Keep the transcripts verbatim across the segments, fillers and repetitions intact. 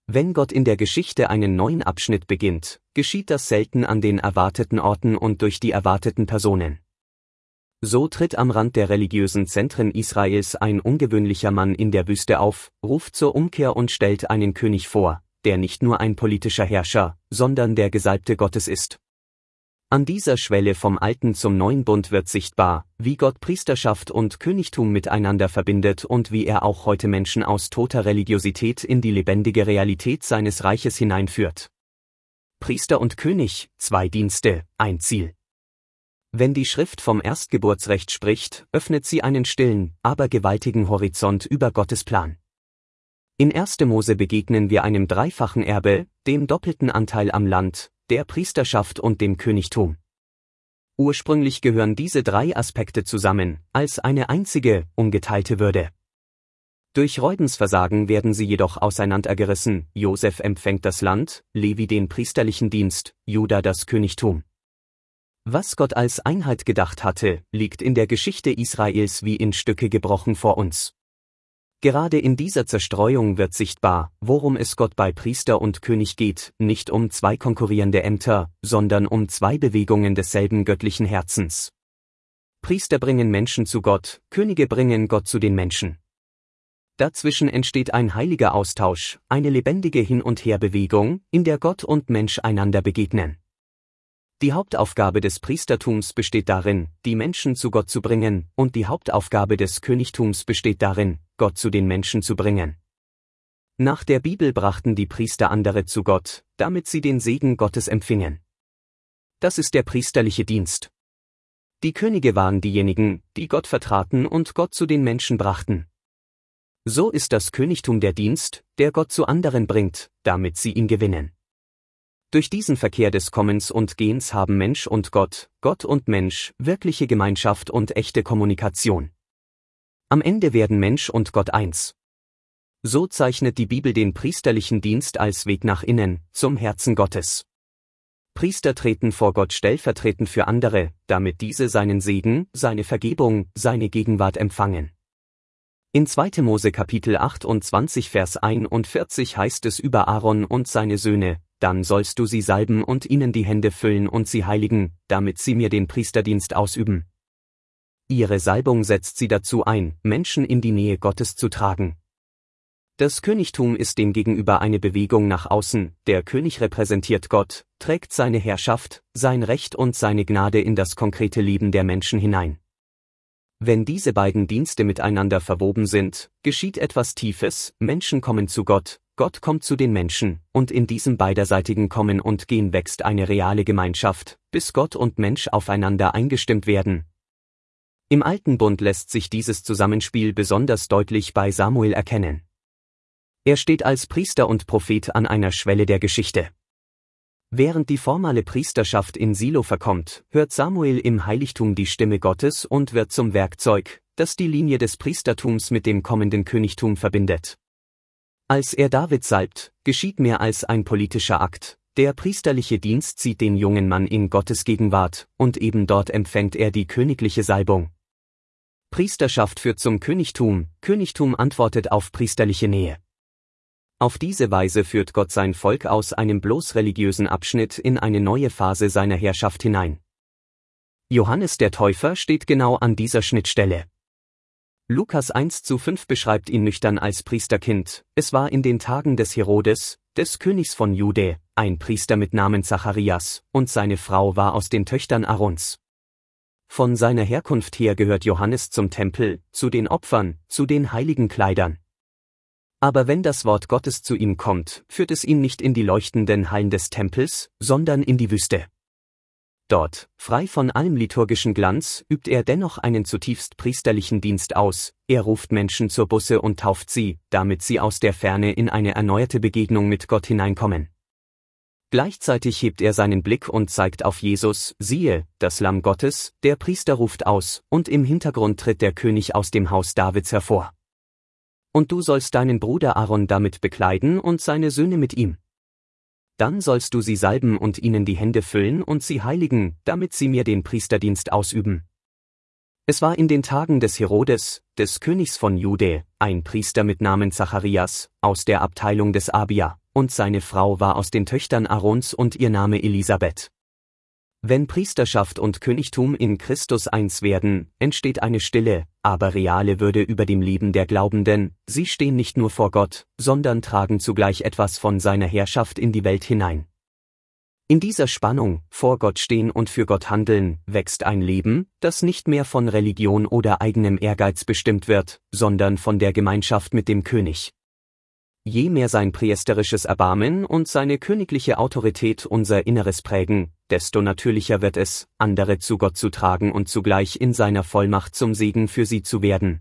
Wenn Gott in der Geschichte einen neuen Abschnitt beginnt, geschieht das selten an den erwarteten Orten und durch die erwarteten Personen. So tritt am Rand der religiösen Zentren Israels ein ungewöhnlicher Mann in der Wüste auf, ruft zur Umkehr und stellt einen König vor, der nicht nur ein politischer Herrscher, sondern der Gesalbte Gottes ist. An dieser Schwelle vom Alten zum Neuen Bund wird sichtbar, wie Gott Priesterschaft und Königtum miteinander verbindet und wie er auch heute Menschen aus toter Religiosität in die lebendige Realität seines Reiches hineinführt. Priester und König, zwei Dienste, ein Ziel. Wenn die Schrift vom Erstgeburtsrecht spricht, öffnet sie einen stillen, aber gewaltigen Horizont über Gottes Plan. In erster Mose begegnen wir einem dreifachen Erbe, dem doppelten Anteil am Land, der Priesterschaft und dem Königtum. Ursprünglich gehören diese drei Aspekte zusammen, als eine einzige, ungeteilte Würde. Durch Reubens Versagen werden sie jedoch auseinandergerissen, Josef empfängt das Land, Levi den priesterlichen Dienst, Juda das Königtum. Was Gott als Einheit gedacht hatte, liegt in der Geschichte Israels wie in Stücke gebrochen vor uns. Gerade in dieser Zerstreuung wird sichtbar, worum es Gott bei Priester und König geht, nicht um zwei konkurrierende Ämter, sondern um zwei Bewegungen desselben göttlichen Herzens. Priester bringen Menschen zu Gott, Könige bringen Gott zu den Menschen. Dazwischen entsteht ein heiliger Austausch, eine lebendige Hin- und Herbewegung, in der Gott und Mensch einander begegnen. Die Hauptaufgabe des Priestertums besteht darin, die Menschen zu Gott zu bringen, und die Hauptaufgabe des Königtums besteht darin, Gott zu den Menschen zu bringen. Nach der Bibel brachten die Priester andere zu Gott, damit sie den Segen Gottes empfingen. Das ist der priesterliche Dienst. Die Könige waren diejenigen, die Gott vertraten und Gott zu den Menschen brachten. So ist das Königtum der Dienst, der Gott zu anderen bringt, damit sie ihn gewinnen. Durch diesen Verkehr des Kommens und Gehens haben Mensch und Gott, Gott und Mensch, wirkliche Gemeinschaft und echte Kommunikation. Am Ende werden Mensch und Gott eins. So zeichnet die Bibel den priesterlichen Dienst als Weg nach innen, zum Herzen Gottes. Priester treten vor Gott stellvertretend für andere, damit diese seinen Segen, seine Vergebung, seine Gegenwart empfangen. In zweiter Mose Kapitel achtundzwanzig Vers einundvierzig heißt es über Aaron und seine Söhne: Dann sollst du sie salben und ihnen die Hände füllen und sie heiligen, damit sie mir den Priesterdienst ausüben. Ihre Salbung setzt sie dazu ein, Menschen in die Nähe Gottes zu tragen. Das Königtum ist demgegenüber eine Bewegung nach außen, der König repräsentiert Gott, trägt seine Herrschaft, sein Recht und seine Gnade in das konkrete Leben der Menschen hinein. Wenn diese beiden Dienste miteinander verwoben sind, geschieht etwas Tiefes, Menschen kommen zu Gott, Gott kommt zu den Menschen, und in diesem beiderseitigen Kommen und Gehen wächst eine reale Gemeinschaft, bis Gott und Mensch aufeinander eingestimmt werden. Im Alten Bund lässt sich dieses Zusammenspiel besonders deutlich bei Samuel erkennen. Er steht als Priester und Prophet an einer Schwelle der Geschichte. Während die formale Priesterschaft in Silo verkommt, hört Samuel im Heiligtum die Stimme Gottes und wird zum Werkzeug, das die Linie des Priestertums mit dem kommenden Königtum verbindet. Als er David salbt, geschieht mehr als ein politischer Akt. Der priesterliche Dienst zieht den jungen Mann in Gottes Gegenwart, und eben dort empfängt er die königliche Salbung. Priesterschaft führt zum Königtum, Königtum antwortet auf priesterliche Nähe. Auf diese Weise führt Gott sein Volk aus einem bloß religiösen Abschnitt in eine neue Phase seiner Herrschaft hinein. Johannes der Täufer steht genau an dieser Schnittstelle. Lukas eins zu fünf beschreibt ihn nüchtern als Priesterkind: Es war in den Tagen des Herodes, des Königs von Jude, ein Priester mit Namen Zacharias, und seine Frau war aus den Töchtern Aarons. Von seiner Herkunft her gehört Johannes zum Tempel, zu den Opfern, zu den heiligen Kleidern. Aber wenn das Wort Gottes zu ihm kommt, führt es ihn nicht in die leuchtenden Hallen des Tempels, sondern in die Wüste. Dort, frei von allem liturgischen Glanz, übt er dennoch einen zutiefst priesterlichen Dienst aus. Er ruft Menschen zur Buße und tauft sie, damit sie aus der Ferne in eine erneuerte Begegnung mit Gott hineinkommen. Gleichzeitig hebt er seinen Blick und zeigt auf Jesus: Siehe, das Lamm Gottes. Der Priester ruft aus, und im Hintergrund tritt der König aus dem Haus Davids hervor. Und du sollst deinen Bruder Aaron damit bekleiden und seine Söhne mit ihm. Dann sollst du sie salben und ihnen die Hände füllen und sie heiligen, damit sie mir den Priesterdienst ausüben. Es war in den Tagen des Herodes, des Königs von Jude, ein Priester mit Namen Zacharias, aus der Abteilung des Abia, und seine Frau war aus den Töchtern Aarons und ihr Name Elisabeth. Wenn Priesterschaft und Königtum in Christus eins werden, entsteht eine stille, aber reale Würde über dem Leben der Glaubenden, sie stehen nicht nur vor Gott, sondern tragen zugleich etwas von seiner Herrschaft in die Welt hinein. In dieser Spannung, vor Gott stehen und für Gott handeln, wächst ein Leben, das nicht mehr von Religion oder eigenem Ehrgeiz bestimmt wird, sondern von der Gemeinschaft mit dem König. Je mehr sein priesterisches Erbarmen und seine königliche Autorität unser Inneres prägen, desto natürlicher wird es, andere zu Gott zu tragen und zugleich in seiner Vollmacht zum Segen für sie zu werden.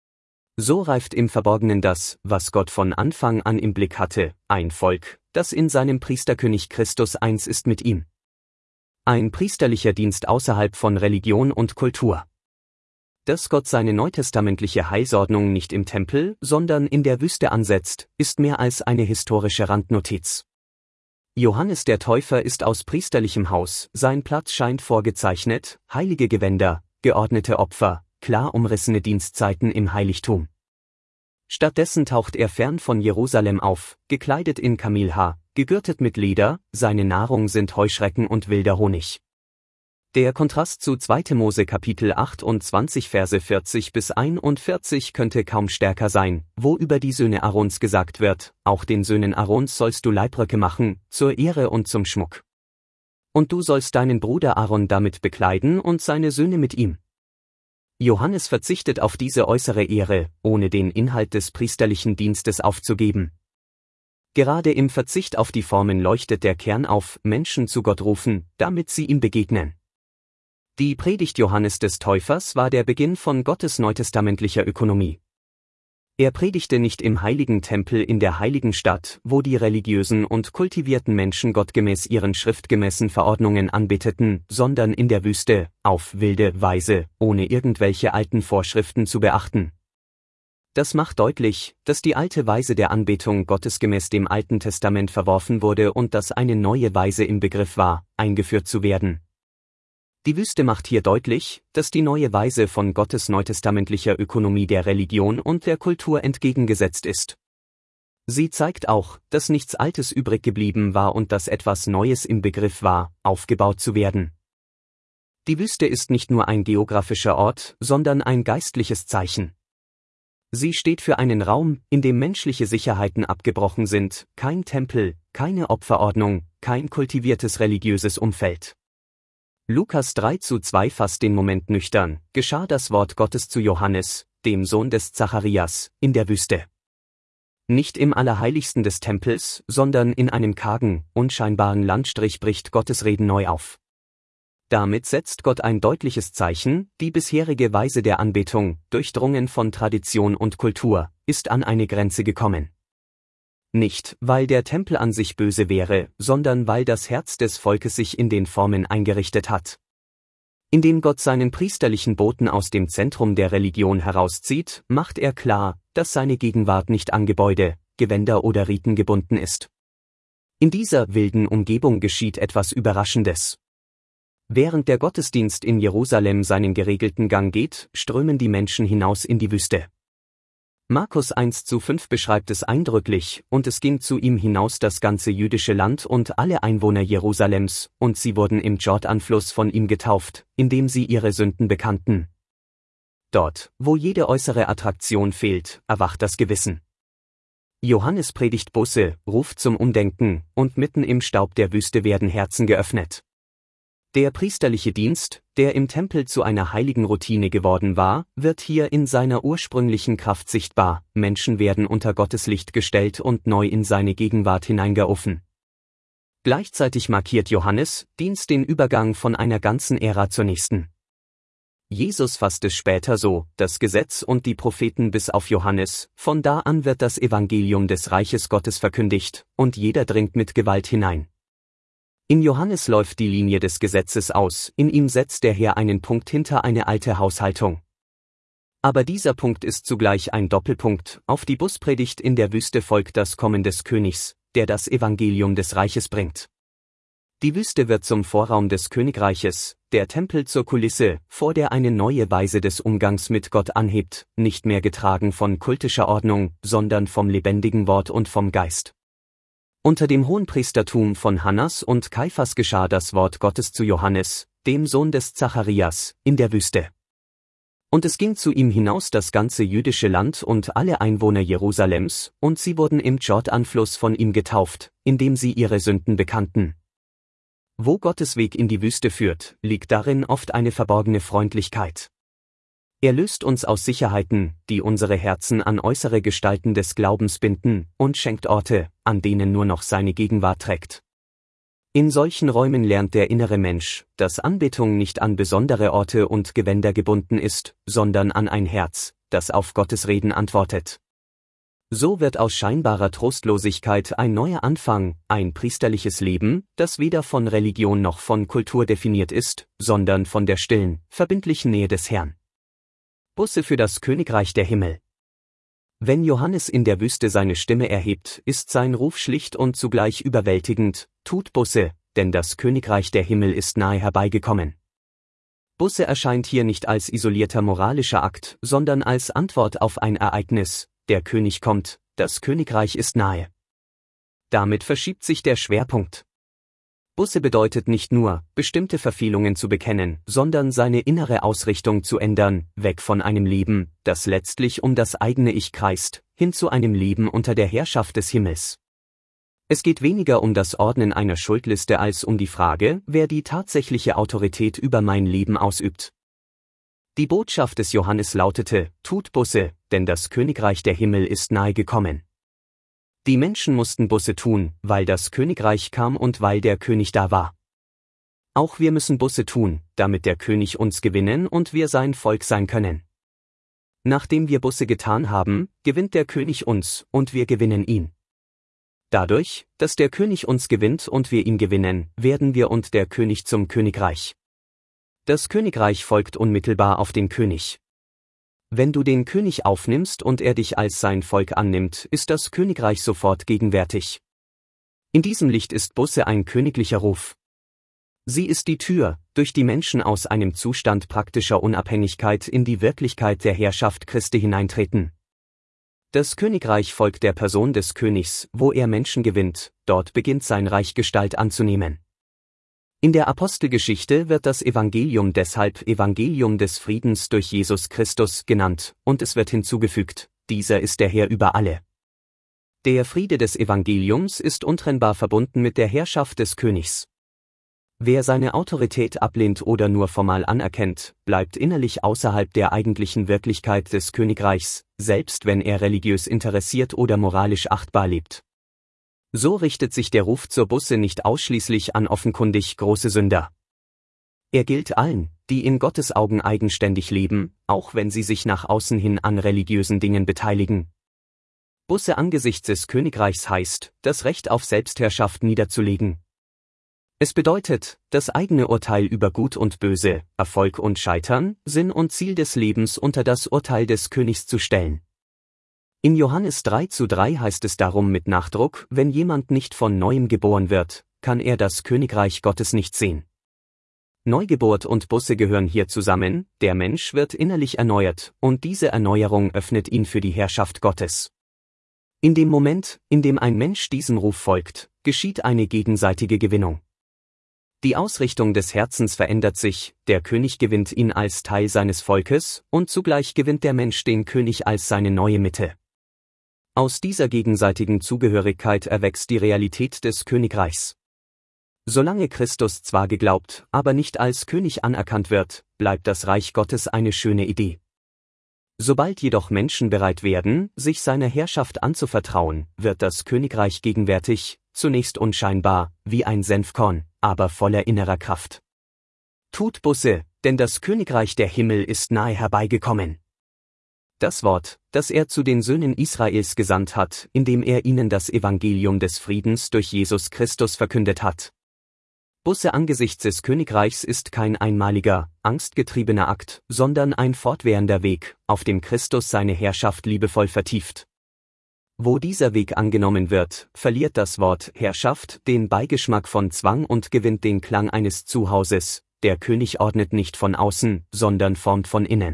So reift im Verborgenen das, was Gott von Anfang an im Blick hatte, ein Volk, das in seinem Priesterkönig Christus eins ist mit ihm. Ein priesterlicher Dienst außerhalb von Religion und Kultur. Dass Gott seine neutestamentliche Heilsordnung nicht im Tempel, sondern in der Wüste ansetzt, ist mehr als eine historische Randnotiz. Johannes der Täufer ist aus priesterlichem Haus, sein Platz scheint vorgezeichnet, heilige Gewänder, geordnete Opfer, klar umrissene Dienstzeiten im Heiligtum. Stattdessen taucht er fern von Jerusalem auf, gekleidet in Kamelhaar, gegürtet mit Leder, seine Nahrung sind Heuschrecken und wilder Honig. Der Kontrast zu zweiter Mose Kapitel achtundzwanzig Verse vierzig bis einundvierzig könnte kaum stärker sein, wo über die Söhne Aarons gesagt wird, auch den Söhnen Aarons sollst du Leibröcke machen, zur Ehre und zum Schmuck. Und du sollst deinen Bruder Aaron damit bekleiden und seine Söhne mit ihm. Johannes verzichtet auf diese äußere Ehre, ohne den Inhalt des priesterlichen Dienstes aufzugeben. Gerade im Verzicht auf die Formen leuchtet der Kern auf, Menschen zu Gott rufen, damit sie ihm begegnen. Die Predigt Johannes des Täufers war der Beginn von Gottes neutestamentlicher Ökonomie. Er predigte nicht im heiligen Tempel in der heiligen Stadt, wo die religiösen und kultivierten Menschen gottgemäß ihren schriftgemäßen Verordnungen anbeteten, sondern in der Wüste, auf wilde Weise, ohne irgendwelche alten Vorschriften zu beachten. Das macht deutlich, dass die alte Weise der Anbetung Gottes gemäß dem Alten Testament verworfen wurde und dass eine neue Weise im Begriff war, eingeführt zu werden. Die Wüste macht hier deutlich, dass die neue Weise von Gottes neutestamentlicher Ökonomie der Religion und der Kultur entgegengesetzt ist. Sie zeigt auch, dass nichts Altes übrig geblieben war und dass etwas Neues im Begriff war, aufgebaut zu werden. Die Wüste ist nicht nur ein geografischer Ort, sondern ein geistliches Zeichen. Sie steht für einen Raum, in dem menschliche Sicherheiten abgebrochen sind, kein Tempel, keine Opferordnung, kein kultiviertes religiöses Umfeld. Lukas drei zu zwei fasst den Moment nüchtern, geschah das Wort Gottes zu Johannes, dem Sohn des Zacharias, in der Wüste. Nicht im Allerheiligsten des Tempels, sondern in einem kargen, unscheinbaren Landstrich bricht Gottes Reden neu auf. Damit setzt Gott ein deutliches Zeichen, die bisherige Weise der Anbetung, durchdrungen von Tradition und Kultur, ist an eine Grenze gekommen. Nicht, weil der Tempel an sich böse wäre, sondern weil das Herz des Volkes sich in den Formen eingerichtet hat. Indem Gott seinen priesterlichen Boten aus dem Zentrum der Religion herauszieht, macht er klar, dass seine Gegenwart nicht an Gebäude, Gewänder oder Riten gebunden ist. In dieser wilden Umgebung geschieht etwas Überraschendes. Während der Gottesdienst in Jerusalem seinen geregelten Gang geht, strömen die Menschen hinaus in die Wüste. Markus eins zu fünf beschreibt es eindrücklich, und es ging zu ihm hinaus das ganze jüdische Land und alle Einwohner Jerusalems, und sie wurden im Jordanfluss von ihm getauft, indem sie ihre Sünden bekannten. Dort, wo jede äußere Attraktion fehlt, erwacht das Gewissen. Johannes predigt Buße, ruft zum Umdenken, und mitten im Staub der Wüste werden Herzen geöffnet. Der priesterliche Dienst, der im Tempel zu einer heiligen Routine geworden war, wird hier in seiner ursprünglichen Kraft sichtbar, Menschen werden unter Gottes Licht gestellt und neu in seine Gegenwart hineingerufen. Gleichzeitig markiert Johannes' Dienst den Übergang von einer ganzen Ära zur nächsten. Jesus fasst es später so, das Gesetz und die Propheten bis auf Johannes, von da an wird das Evangelium des Reiches Gottes verkündigt, und jeder dringt mit Gewalt hinein. In Johannes läuft die Linie des Gesetzes aus, in ihm setzt der Herr einen Punkt hinter eine alte Haushaltung. Aber dieser Punkt ist zugleich ein Doppelpunkt, auf die Bußpredigt in der Wüste folgt das Kommen des Königs, der das Evangelium des Reiches bringt. Die Wüste wird zum Vorraum des Königreiches, der Tempel zur Kulisse, vor der eine neue Weise des Umgangs mit Gott anhebt, nicht mehr getragen von kultischer Ordnung, sondern vom lebendigen Wort und vom Geist. Unter dem Hohenpriestertum von Hannas und Kaiphas geschah das Wort Gottes zu Johannes, dem Sohn des Zacharias, in der Wüste. Und es ging zu ihm hinaus das ganze jüdische Land und alle Einwohner Jerusalems, und sie wurden im Jordanfluss von ihm getauft, indem sie ihre Sünden bekannten. Wo Gottes Weg in die Wüste führt, liegt darin oft eine verborgene Freundlichkeit. Er löst uns aus Sicherheiten, die unsere Herzen an äußere Gestalten des Glaubens binden, und schenkt Orte, an denen nur noch seine Gegenwart trägt. In solchen Räumen lernt der innere Mensch, dass Anbetung nicht an besondere Orte und Gewänder gebunden ist, sondern an ein Herz, das auf Gottes Reden antwortet. So wird aus scheinbarer Trostlosigkeit ein neuer Anfang, ein priesterliches Leben, das weder von Religion noch von Kultur definiert ist, sondern von der stillen, verbindlichen Nähe des Herrn. Busse für das Königreich der Himmel. Wenn Johannes in der Wüste seine Stimme erhebt, ist sein Ruf schlicht und zugleich überwältigend: Tut Busse, denn das Königreich der Himmel ist nahe herbeigekommen. Busse erscheint hier nicht als isolierter moralischer Akt, sondern als Antwort auf ein Ereignis: Der König kommt, das Königreich ist nahe. Damit verschiebt sich der Schwerpunkt. Busse bedeutet nicht nur, bestimmte Verfehlungen zu bekennen, sondern seine innere Ausrichtung zu ändern, weg von einem Leben, das letztlich um das eigene Ich kreist, hin zu einem Leben unter der Herrschaft des Himmels. Es geht weniger um das Ordnen einer Schuldliste als um die Frage, wer die tatsächliche Autorität über mein Leben ausübt. Die Botschaft des Johannes lautete: Tut Busse, denn das Königreich der Himmel ist nahe gekommen. Die Menschen mussten Busse tun, weil das Königreich kam und weil der König da war. Auch wir müssen Busse tun, damit der König uns gewinnen und wir sein Volk sein können. Nachdem wir Busse getan haben, gewinnt der König uns, und wir gewinnen ihn. Dadurch, dass der König uns gewinnt und wir ihn gewinnen, werden wir und der König zum Königreich. Das Königreich folgt unmittelbar auf den König. Wenn du den König aufnimmst und er dich als sein Volk annimmt, ist das Königreich sofort gegenwärtig. In diesem Licht ist Busse ein königlicher Ruf. Sie ist die Tür, durch die Menschen aus einem Zustand praktischer Unabhängigkeit in die Wirklichkeit der Herrschaft Christi hineintreten. Das Königreich folgt der Person des Königs, wo er Menschen gewinnt, dort beginnt sein Reich Gestalt anzunehmen. In der Apostelgeschichte wird das Evangelium deshalb Evangelium des Friedens durch Jesus Christus genannt, und es wird hinzugefügt: Dieser ist der Herr über alle. Der Friede des Evangeliums ist untrennbar verbunden mit der Herrschaft des Königs. Wer seine Autorität ablehnt oder nur formal anerkennt, bleibt innerlich außerhalb der eigentlichen Wirklichkeit des Königreichs, selbst wenn er religiös interessiert oder moralisch achtbar lebt. So richtet sich der Ruf zur Busse nicht ausschließlich an offenkundig große Sünder. Er gilt allen, die in Gottes Augen eigenständig leben, auch wenn sie sich nach außen hin an religiösen Dingen beteiligen. Busse angesichts des Königreichs heißt, das Recht auf Selbstherrschaft niederzulegen. Es bedeutet, das eigene Urteil über Gut und Böse, Erfolg und Scheitern, Sinn und Ziel des Lebens unter das Urteil des Königs zu stellen. In Johannes drei zu drei heißt es darum mit Nachdruck: Wenn jemand nicht von Neuem geboren wird, kann er das Königreich Gottes nicht sehen. Neugeburt und Busse gehören hier zusammen, der Mensch wird innerlich erneuert, und diese Erneuerung öffnet ihn für die Herrschaft Gottes. In dem Moment, in dem ein Mensch diesem Ruf folgt, geschieht eine gegenseitige Gewinnung. Die Ausrichtung des Herzens verändert sich, der König gewinnt ihn als Teil seines Volkes, und zugleich gewinnt der Mensch den König als seine neue Mitte. Aus dieser gegenseitigen Zugehörigkeit erwächst die Realität des Königreichs. Solange Christus zwar geglaubt, aber nicht als König anerkannt wird, bleibt das Reich Gottes eine schöne Idee. Sobald jedoch Menschen bereit werden, sich seiner Herrschaft anzuvertrauen, wird das Königreich gegenwärtig, zunächst unscheinbar, wie ein Senfkorn, aber voller innerer Kraft. Tut Busse, denn das Königreich der Himmel ist nahe herbeigekommen. Das Wort, das er zu den Söhnen Israels gesandt hat, indem er ihnen das Evangelium des Friedens durch Jesus Christus verkündet hat. Busse angesichts des Königreichs ist kein einmaliger, angstgetriebener Akt, sondern ein fortwährender Weg, auf dem Christus seine Herrschaft liebevoll vertieft. Wo dieser Weg angenommen wird, verliert das Wort Herrschaft den Beigeschmack von Zwang und gewinnt den Klang eines Zuhauses. Der König ordnet nicht von außen, sondern formt von innen.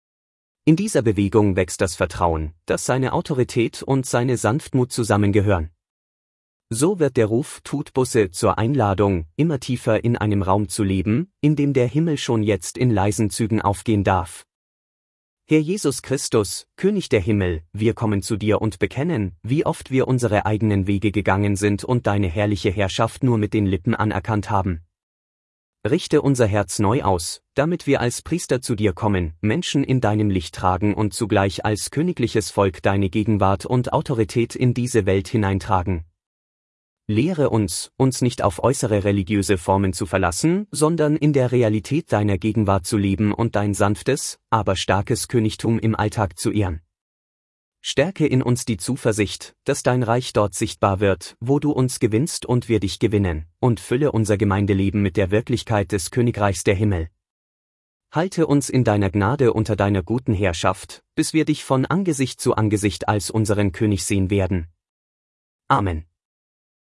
In dieser Bewegung wächst das Vertrauen, dass seine Autorität und seine Sanftmut zusammengehören. So wird der Ruf Tutbusse zur Einladung, immer tiefer in einem Raum zu leben, in dem der Himmel schon jetzt in leisen Zügen aufgehen darf. Herr Jesus Christus, König der Himmel, wir kommen zu dir und bekennen, wie oft wir unsere eigenen Wege gegangen sind und deine herrliche Herrschaft nur mit den Lippen anerkannt haben. Richte unser Herz neu aus, damit wir als Priester zu dir kommen, Menschen in deinem Licht tragen und zugleich als königliches Volk deine Gegenwart und Autorität in diese Welt hineintragen. Lehre uns, uns nicht auf äußere religiöse Formen zu verlassen, sondern in der Realität deiner Gegenwart zu leben und dein sanftes, aber starkes Königtum im Alltag zu ehren. Stärke in uns die Zuversicht, dass dein Reich dort sichtbar wird, wo du uns gewinnst und wir dich gewinnen, und fülle unser Gemeindeleben mit der Wirklichkeit des Königreichs der Himmel. Halte uns in deiner Gnade unter deiner guten Herrschaft, bis wir dich von Angesicht zu Angesicht als unseren König sehen werden. Amen.